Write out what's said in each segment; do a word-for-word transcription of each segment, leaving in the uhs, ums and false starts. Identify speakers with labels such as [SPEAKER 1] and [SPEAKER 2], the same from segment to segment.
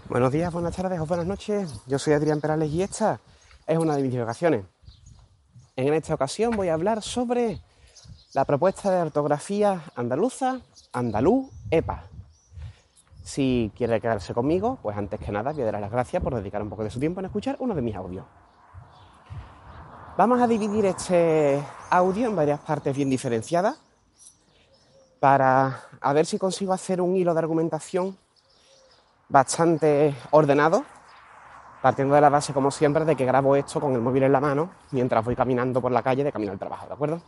[SPEAKER 1] Buenos días, buenas tardes o buenas noches. Yo soy Adrián Perales y esta es una de mis divagaciones. En esta ocasión voy a hablar sobre la propuesta de ortografía andaluza, andaluz, EPA. Si quiere quedarse conmigo, pues antes que nada voy a dar las gracias por dedicar un poco de su tiempo en escuchar uno de mis audios. Vamos a dividir este audio en varias partes bien diferenciadas para a ver si consigo hacer un hilo de argumentación bastante ordenado, partiendo de la base, como siempre, de que grabo esto con el móvil en la mano mientras voy caminando por la calle de camino al trabajo, ¿de acuerdo?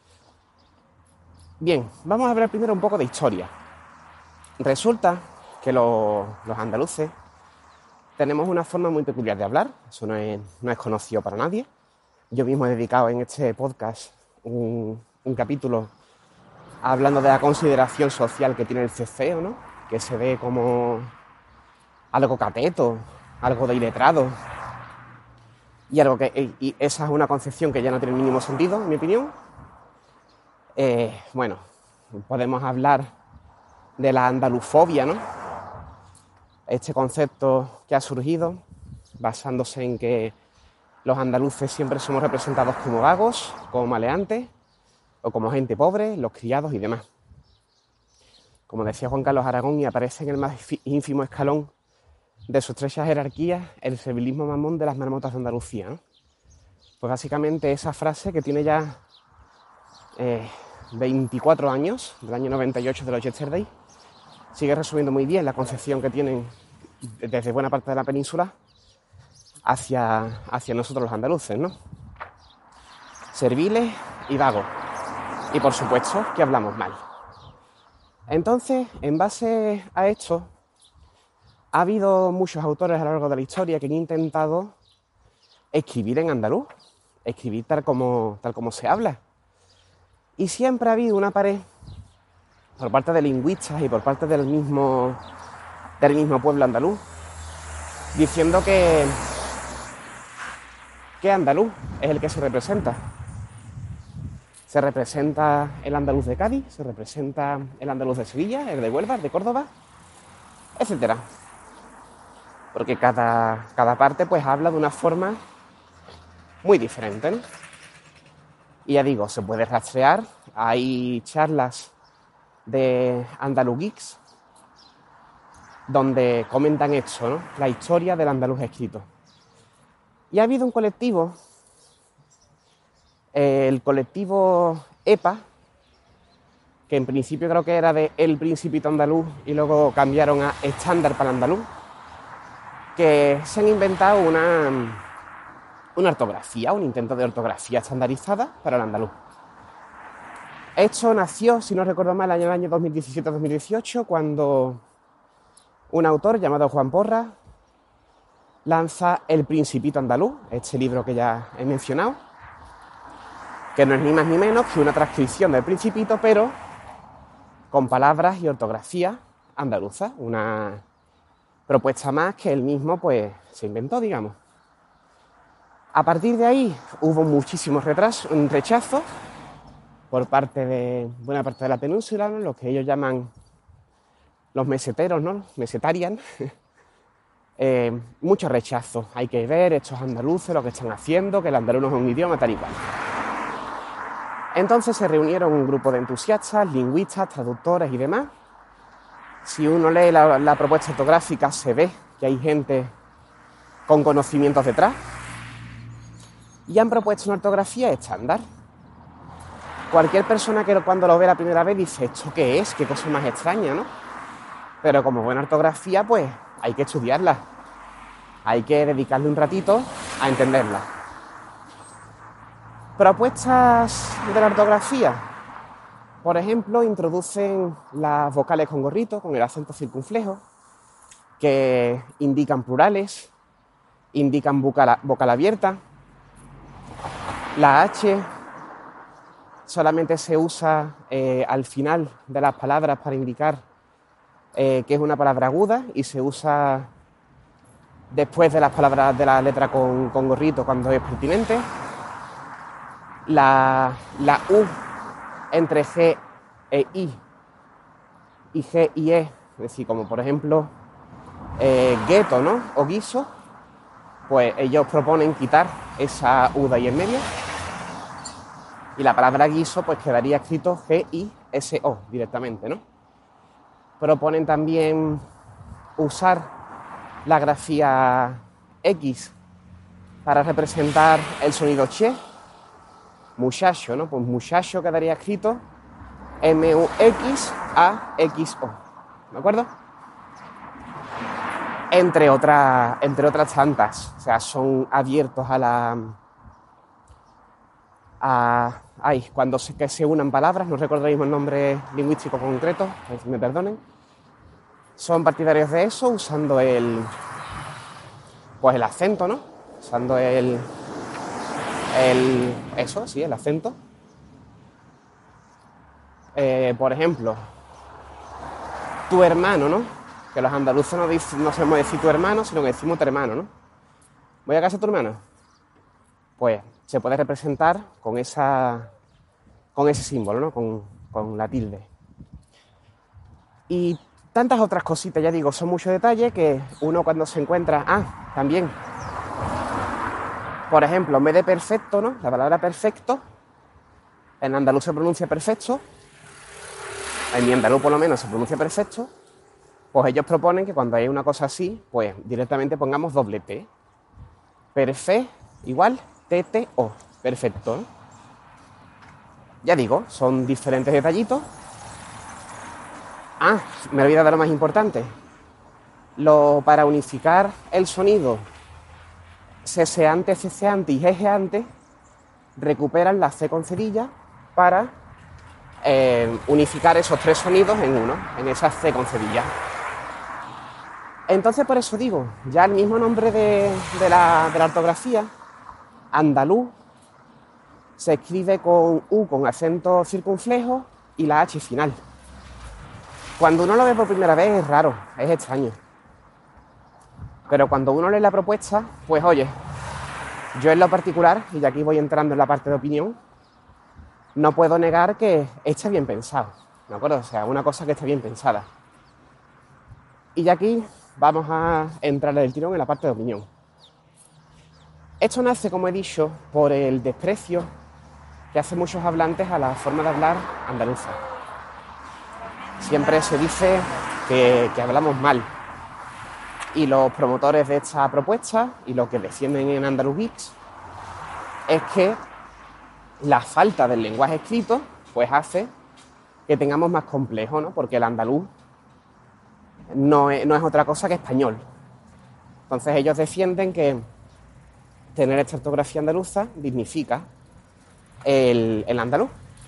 [SPEAKER 1] Bien, vamos a hablar primero un poco de historia. Resulta que los, los andaluces tenemos una forma muy peculiar de hablar, eso no es, no es conocido para nadie. Yo mismo he dedicado en este podcast un, un capítulo hablando de la consideración social que tiene el cefeo, ¿no? Que se ve como algo cateto, algo de iletrado, y algo que y esa es una concepción que ya no tiene el mínimo sentido, en mi opinión. Eh, bueno, podemos hablar de la andalufobia, ¿no? Este concepto que ha surgido basándose en que los andaluces siempre somos representados como vagos, como maleantes o como gente pobre, los criados y demás. Como decía Juan Carlos Aragón, y aparece en el más ínfimo escalón de su estrecha jerarquía el servilismo mamón de las marmotas de Andalucía, ¿no? Pues básicamente esa frase que tiene ya eh, veinticuatro años, del año noventa y ocho de los Yesterday, sigue resumiendo muy bien la concepción que tienen desde buena parte de la península hacia, hacia nosotros los andaluces, ¿no? Serviles y vagos. Y por supuesto que hablamos mal. Entonces, en base a esto, ha habido muchos autores a lo largo de la historia que han intentado escribir en andaluz, escribir tal como, tal como se habla. Y siempre ha habido una pared por parte de lingüistas y por parte del mismo, del mismo pueblo andaluz, diciendo que, que andaluz es el que se representa. Se representa el andaluz de Cádiz, se representa el andaluz de Sevilla, el de Huelva, el de Córdoba, etcétera. Porque cada, cada parte pues habla de una forma muy diferente, ¿no? Y ya digo, se puede rastrear, hay charlas de Andaluz Geeks donde comentan esto, ¿no? La historia del andaluz escrito. Y ha habido un colectivo, eh, el colectivo EPA, que en principio creo que era de El Principito Andaluz y luego cambiaron a Estándar para el Andaluz, que se han inventado una, una ortografía, un intento de ortografía estandarizada para el andaluz. Esto nació, si no recuerdo mal, en el año dos mil diecisiete dos mil dieciocho, cuando un autor llamado Juan Porras lanza El Principito Andaluz, este libro que ya he mencionado, que no es ni más ni menos que una transcripción del Principito, pero con palabras y ortografía andaluza, una propuesta más que él mismo pues se inventó, digamos. A partir de ahí hubo muchísimos retrasos, rechazos por parte de buena parte de la península, ¿no? Los que ellos llaman los meseteros, ¿no? Mesetarian. eh, muchos rechazos. Hay que ver estos andaluces, lo que están haciendo, que el andaluz no es un idioma, tal y cual. Entonces se reunieron un grupo de entusiastas, lingüistas, traductores y demás. Si uno lee la, la propuesta ortográfica, se ve que hay gente con conocimientos detrás. Y han propuesto una ortografía estándar. Cualquier persona que cuando lo ve la primera vez dice, ¿esto qué es? ¿Qué cosa más extraña, no? Pero como buena ortografía, pues hay que estudiarla. Hay que dedicarle un ratito a entenderla. Propuestas de la ortografía. Por ejemplo, introducen las vocales con gorrito, con el acento circunflejo, que indican plurales, indican vocal, vocal abierta. La H solamente se usa eh, al final de las palabras para indicar eh, que es una palabra aguda y se usa después de las palabras de la letra con, con gorrito cuando es pertinente. La, la U entre G e I y G y E, es decir, como por ejemplo eh, gueto, ¿no? O guiso, pues ellos proponen quitar esa U de ahí en medio y la palabra guiso pues quedaría escrito G I S O directamente, ¿no? Proponen también usar la grafía X para representar el sonido che, muchacho, ¿no? Pues muchacho quedaría escrito M U X A X O, ¿de acuerdo? Entre otras, entre otras tantas, o sea, son abiertos a la... A, ay, cuando se, que se unan palabras, no recuerdo el mismo nombre lingüístico concreto, pues me perdonen. Son partidarios de eso, usando el, pues el acento, ¿no? Usando el, el eso, sí, el acento. Eh, por ejemplo, tu hermano, ¿no? Que los andaluces no, dic- no sabemos decir tu hermano, sino que decimos tu hermano, ¿no? ¿Voy a casa de tu hermano? Pues se puede representar con esa, con ese símbolo, ¿no? Con, con la tilde. Y tantas otras cositas, ya digo, son muchos detalles que uno cuando se encuentra... Ah, también, por ejemplo, en vez de perfecto, ¿no? La palabra perfecto, en andaluz se pronuncia perfecto, en mi andaluz por lo menos se pronuncia perfecto, pues ellos proponen que cuando hay una cosa así, pues directamente pongamos doble T. Perfe igual T T O, perfecto, ¿no? Ya digo, son diferentes detallitos. Ah, me he olvidado de lo más importante. Lo, para unificar el sonido seseante, ceceante y jejeante, recuperan la C con cedilla para eh, unificar esos tres sonidos en uno, en esa C con cedilla. Entonces, por eso digo, ya el mismo nombre de, de, la, de la ortografía, andaluz, se escribe con U con acento circunflejo y la H final. Cuando uno lo ve por primera vez es raro, es extraño. Pero cuando uno lee la propuesta, pues oye, yo en lo particular, y aquí voy entrando en la parte de opinión, no puedo negar que esté bien pensado, ¿de acuerdo? O sea, una cosa que esté bien pensada. Y ya aquí vamos a entrar del tirón en la parte de opinión. Esto nace, como he dicho, por el desprecio que hacen muchos hablantes a la forma de hablar andaluza. Siempre se dice que, que hablamos mal. Y los promotores de esta propuesta y los que defienden en Andaluz Geeks es que la falta del lenguaje escrito pues hace que tengamos más complejo, ¿no? Porque el andaluz no es, no es otra cosa que español. Entonces ellos defienden que tener esta ortografía andaluza dignifica el, el andaluz.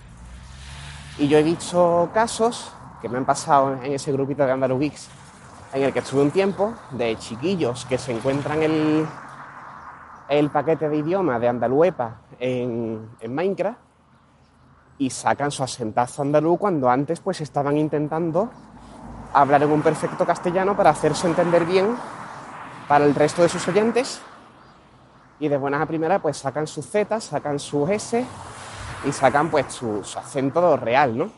[SPEAKER 1] Y yo he visto casos que me han pasado en ese grupito de Andaluz Geeks en el que estuve un tiempo, de chiquillos que se encuentran el, el paquete de idioma de Andaluepa en, en Minecraft y sacan su acentazo andaluz cuando antes pues estaban intentando hablar en un perfecto castellano para hacerse entender bien para el resto de sus oyentes, y de buenas a primeras pues sacan sus Z, sacan sus S y sacan pues su, su acento real, ¿no?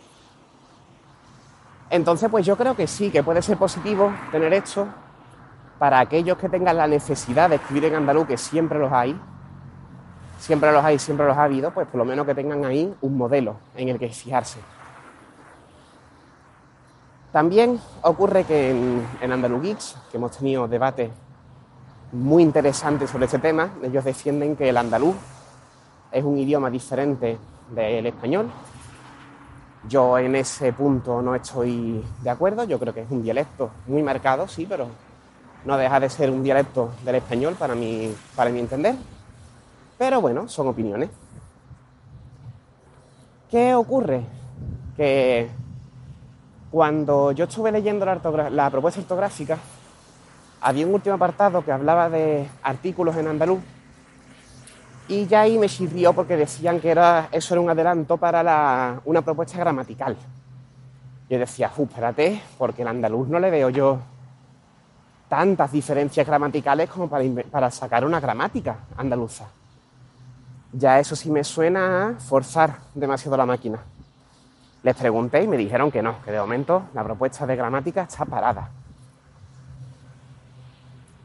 [SPEAKER 1] Entonces pues yo creo que sí, que puede ser positivo tener esto para aquellos que tengan la necesidad de escribir en andaluz, que siempre los hay, siempre los hay, siempre los ha habido, pues por lo menos que tengan ahí un modelo en el que fijarse. También ocurre que en, en Andaluz Geeks, que hemos tenido debates muy interesantes sobre este tema, ellos defienden que el andaluz es un idioma diferente del español. Yo en ese punto no estoy de acuerdo, yo creo que es un dialecto muy marcado, sí, pero no deja de ser un dialecto del español para mi, para mi entender. Pero bueno, son opiniones. ¿Qué ocurre? Que cuando yo estuve leyendo la, ortogra- la propuesta ortográfica, había un último apartado que hablaba de artículos en andaluz y ya ahí me chirrió porque decían que era, eso era un adelanto para la, una propuesta gramatical. Yo decía, uh, espérate, porque el andaluz no le veo yo tantas diferencias gramaticales como para, para sacar una gramática andaluza. Ya eso sí me suena a forzar demasiado la máquina. Les pregunté y me dijeron que no, que de momento la propuesta de gramática está parada.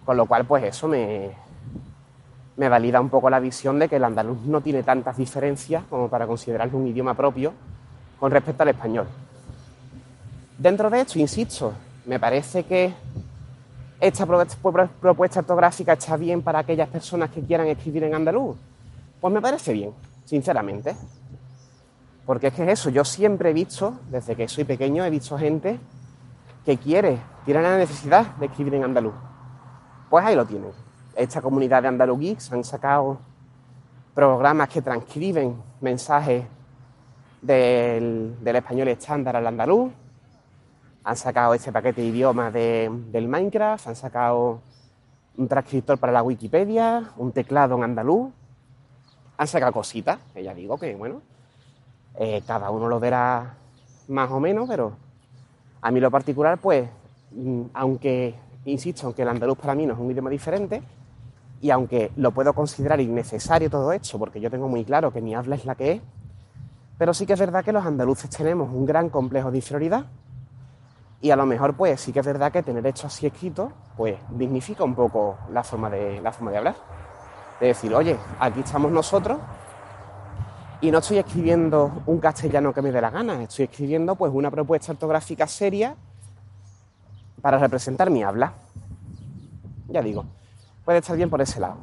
[SPEAKER 1] Con lo cual, pues eso me, me valida un poco la visión de que el andaluz no tiene tantas diferencias como para considerarlo un idioma propio con respecto al español. Dentro de esto, insisto, me parece que esta propuesta ortográfica está bien para aquellas personas que quieran escribir en andaluz. Pues me parece bien, sinceramente. Porque es que es eso, yo siempre he visto, desde que soy pequeño, he visto gente que quiere, tiene la necesidad de escribir en andaluz. Pues ahí lo tienen. Esta comunidad de Andaluz Geeks han sacado programas que transcriben mensajes del, del español estándar al andaluz. Han sacado este paquete de idiomas de, del Minecraft, han sacado un transcriptor para la Wikipedia, un teclado en andaluz. Han sacado cositas, que ya digo que, bueno, eh, cada uno lo verá más o menos, pero a mí lo particular, pues, aunque, insisto, aunque el andaluz para mí no es un idioma diferente, y aunque lo puedo considerar innecesario todo esto, porque yo tengo muy claro que mi habla es la que es, pero sí que es verdad que los andaluces tenemos un gran complejo de inferioridad, y a lo mejor, pues, sí que es verdad que tener esto así escrito, pues, dignifica un poco la forma de, la forma de hablar. De decir, oye, aquí estamos nosotros, y no estoy escribiendo un castellano que me dé la gana, estoy escribiendo, pues, una propuesta ortográfica seria para representar mi habla. Ya digo, puede estar bien por ese lado.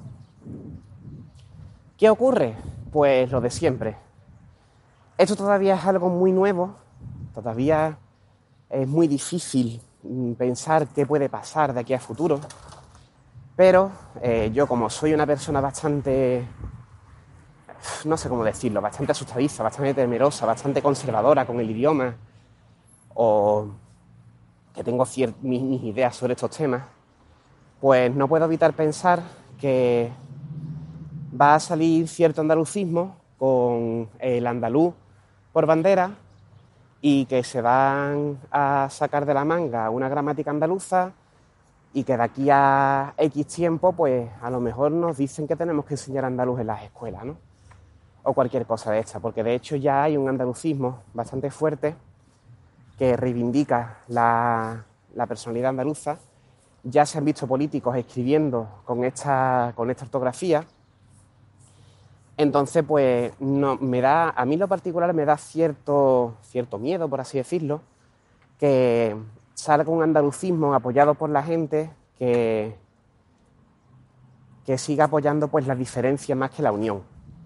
[SPEAKER 1] ¿Qué ocurre? Pues lo de siempre. Esto todavía es algo muy nuevo, todavía es muy difícil pensar qué puede pasar de aquí a futuro, pero eh, yo, como soy una persona bastante, no sé cómo decirlo, bastante asustadiza, bastante temerosa, bastante conservadora con el idioma, o que tengo cier- mis, mis ideas sobre estos temas, pues no puedo evitar pensar que va a salir cierto andalucismo con el andaluz por bandera y que se van a sacar de la manga una gramática andaluza y que de aquí a X tiempo, pues a lo mejor nos dicen que tenemos que enseñar andaluz en las escuelas, ¿no? O cualquier cosa de esta, porque de hecho ya hay un andalucismo bastante fuerte que reivindica la, la personalidad andaluza. Ya se han visto políticos escribiendo con esta, con esta ortografía. Entonces, pues, no, me da, a mí en lo particular me da cierto, cierto miedo, por así decirlo, que salga un andalucismo apoyado por la gente que, que siga apoyando, pues, la diferencia más que la unión.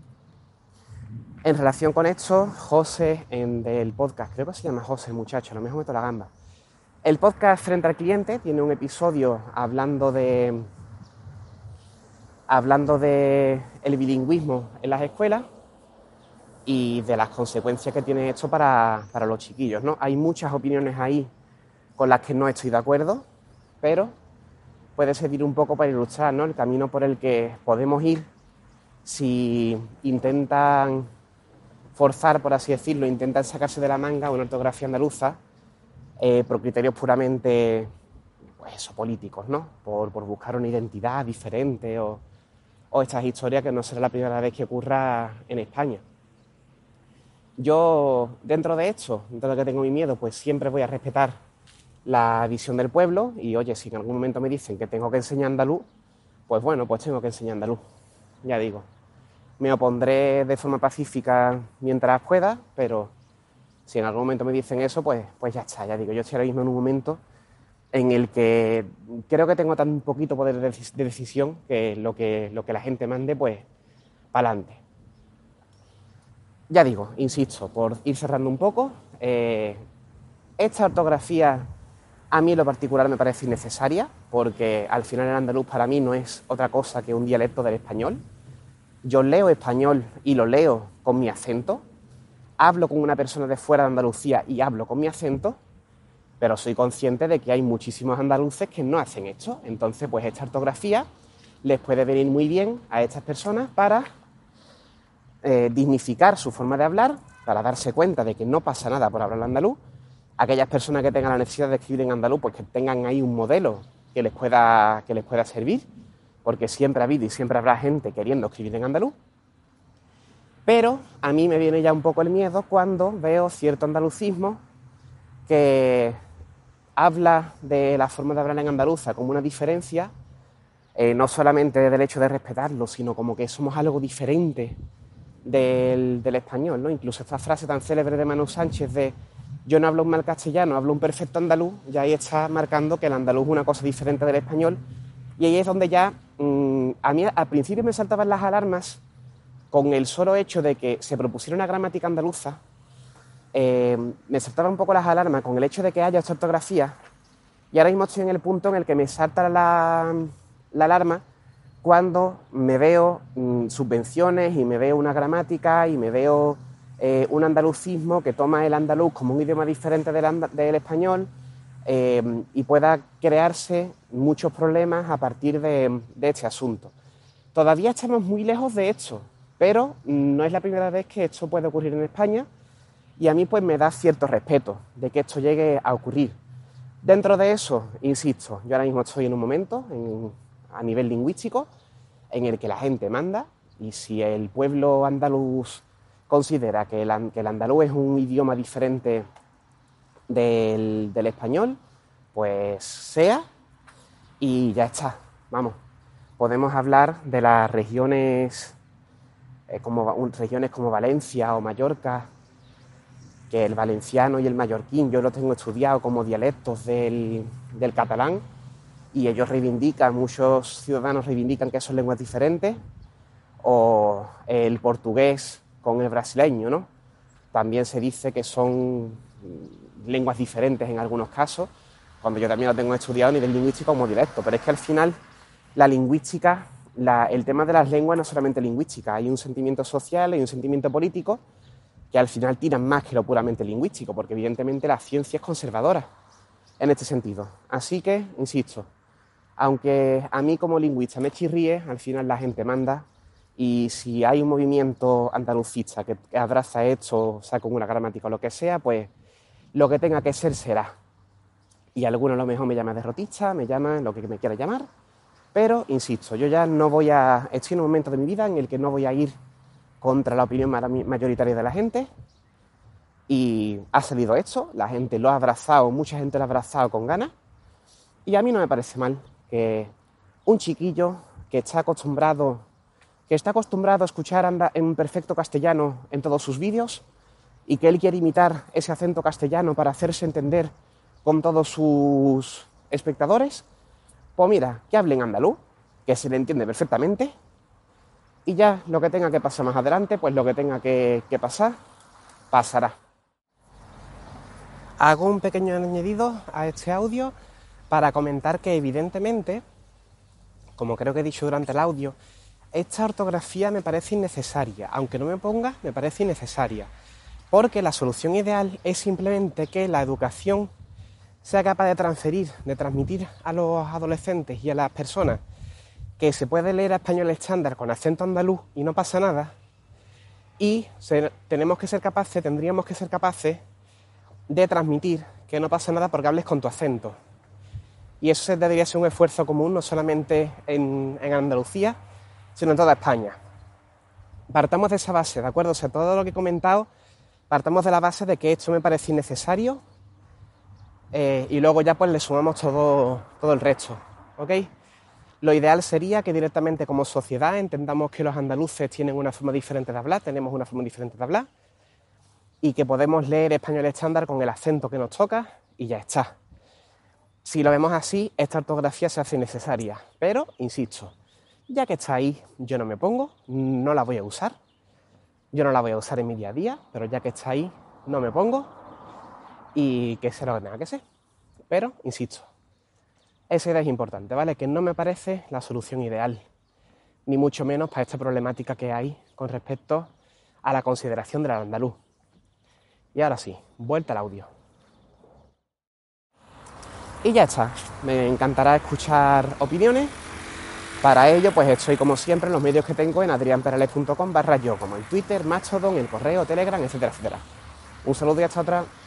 [SPEAKER 1] En relación con esto, José, en del podcast, creo que se llama José, el muchacho, a lo mejor meto la gamba. El podcast Frente al Cliente tiene un episodio hablando de hablando de el bilingüismo en las escuelas y de las consecuencias que tiene esto para, para los chiquillos, ¿no? Hay muchas opiniones ahí con las que no estoy de acuerdo, pero puede servir un poco para ilustrar, ¿no?, el camino por el que podemos ir si intentan forzar, por así decirlo, intentan sacarse de la manga una ortografía andaluza eh, por criterios puramente, pues eso, políticos, ¿no? Por, por buscar una identidad diferente o, o estas historias que no será la primera vez que ocurra en España. Yo, dentro de esto, dentro de que tengo mi miedo, pues siempre voy a respetar la visión del pueblo y, oye, si en algún momento me dicen que tengo que enseñar andaluz, pues bueno, pues tengo que enseñar andaluz, ya digo. Me opondré de forma pacífica mientras pueda, pero si en algún momento me dicen eso, pues, pues ya está, ya digo. Yo estoy ahora mismo en un momento en el que creo que tengo tan poquito poder de decisión que lo que, lo que la gente mande, pues, para adelante. Ya digo, insisto, por ir cerrando un poco, eh, esta ortografía a mí en lo particular me parece innecesaria, porque al final el andaluz para mí no es otra cosa que un dialecto del español. Yo leo español y lo leo con mi acento, hablo con una persona de fuera de Andalucía y hablo con mi acento, pero soy consciente de que hay muchísimos andaluces que no hacen esto. Entonces, pues esta ortografía les puede venir muy bien a estas personas para eh, dignificar su forma de hablar, para darse cuenta de que no pasa nada por hablar andaluz. Aquellas personas que tengan la necesidad de escribir en andaluz, pues que tengan ahí un modelo que les pueda, que les pueda servir, porque siempre ha habido y siempre habrá gente queriendo escribir en andaluz. Pero a mí me viene ya un poco el miedo cuando veo cierto andalucismo que habla de la forma de hablar en andaluza como una diferencia, Eh, no solamente del hecho de respetarlo, sino como que somos algo diferente del, del español, ¿no? Incluso esta frase tan célebre de Manu Sánchez de yo no hablo un mal castellano, hablo un perfecto andaluz, ya ahí está marcando que el andaluz es una cosa diferente del español, y ahí es donde ya, mmm, a mí al principio me saltaban las alarmas con el solo hecho de que se propusiera una gramática andaluza, eh, me saltaban un poco las alarmas con el hecho de que haya esta ortografía, y ahora mismo estoy en el punto en el que me salta la, la alarma cuando me veo mmm, subvenciones y me veo una gramática y me veo eh, un andalucismo que toma el andaluz como un idioma diferente del, and- del español eh, y pueda crearse muchos problemas a partir de, de este asunto. Todavía estamos muy lejos de esto, pero no es la primera vez que esto puede ocurrir en España y a mí pues me da cierto respeto de que esto llegue a ocurrir. Dentro de eso, insisto, yo ahora mismo estoy en un momento en, a nivel lingüístico en el que la gente manda y si el pueblo andaluz considera que el, que el andaluz es un idioma diferente del, del español, pues sea y ya está, vamos. Podemos hablar de las regiones, eh, como, regiones como Valencia o Mallorca, que el valenciano y el mallorquín yo lo tengo estudiado como dialectos del, del catalán y ellos reivindican, muchos ciudadanos reivindican que son lenguas diferentes, o el portugués con el brasileño, ¿no? También se dice que son lenguas diferentes en algunos casos, cuando yo también lo tengo estudiado a nivel lingüístico como dialecto, pero es que al final la lingüística, la, el tema de las lenguas no es solamente lingüística, hay un sentimiento social, hay un sentimiento político que al final tiran más que lo puramente lingüístico, porque evidentemente la ciencia es conservadora en este sentido. Así que, insisto, aunque a mí como lingüista me chirríe, al final la gente manda y si hay un movimiento andalucista que abraza esto, saca una gramática o lo que sea, pues lo que tenga que ser será. Y algunos a lo mejor me llaman derrotista, me llaman lo que me quiera llamar, pero insisto, yo ya no voy a... Estoy en un momento de mi vida en el que no voy a ir contra la opinión mayoritaria de la gente y ha salido esto, la gente lo ha abrazado, mucha gente lo ha abrazado con ganas y a mí no me parece mal que un chiquillo que está acostumbrado, que está acostumbrado a escuchar anda en un perfecto castellano en todos sus vídeos y que él quiere imitar ese acento castellano para hacerse entender con todos sus espectadores, pues mira, que hable en andaluz, que se le entiende perfectamente y ya lo que tenga que pasar más adelante, pues lo que tenga que, que pasar, pasará. Hago un pequeño añadido a este audio para comentar que evidentemente, como creo que he dicho durante el audio, esta ortografía me parece innecesaria, aunque no me ponga, me parece innecesaria, porque la solución ideal es simplemente que la educación sea capaz de transferir, de transmitir a los adolescentes y a las personas que se puede leer español estándar con acento andaluz y no pasa nada, y se, tenemos que ser capaces, tendríamos que ser capaces de transmitir que no pasa nada porque hables con tu acento. Y eso debería ser un esfuerzo común, no solamente en, en Andalucía, sino en toda España. Partamos de esa base, ¿de acuerdo? O sea, todo lo que he comentado, partamos de la base de que esto me parece innecesario eh, y luego ya pues le sumamos todo, todo el resto, ¿ok? Lo ideal sería que directamente como sociedad entendamos que los andaluces tienen una forma diferente de hablar, tenemos una forma diferente de hablar y que podemos leer español estándar con el acento que nos toca y ya está. Si lo vemos así, esta ortografía se hace innecesaria, pero, insisto, ya que está ahí, yo no me pongo, no la voy a usar, yo no la voy a usar en mi día a día, pero ya que está ahí, no me pongo y que sea lo que tenga que ser. Pero, insisto, esa idea es importante, ¿vale? Que no me parece la solución ideal, ni mucho menos para esta problemática que hay con respecto a la consideración del andaluz. Y ahora sí, vuelta al audio. Y ya está, me encantará escuchar opiniones. Para ello, pues estoy como siempre en los medios que tengo en adrianperales punto com barra yo, como el Twitter, Mastodon, el correo, Telegram, etcétera, etcétera. Un saludo y hasta otra.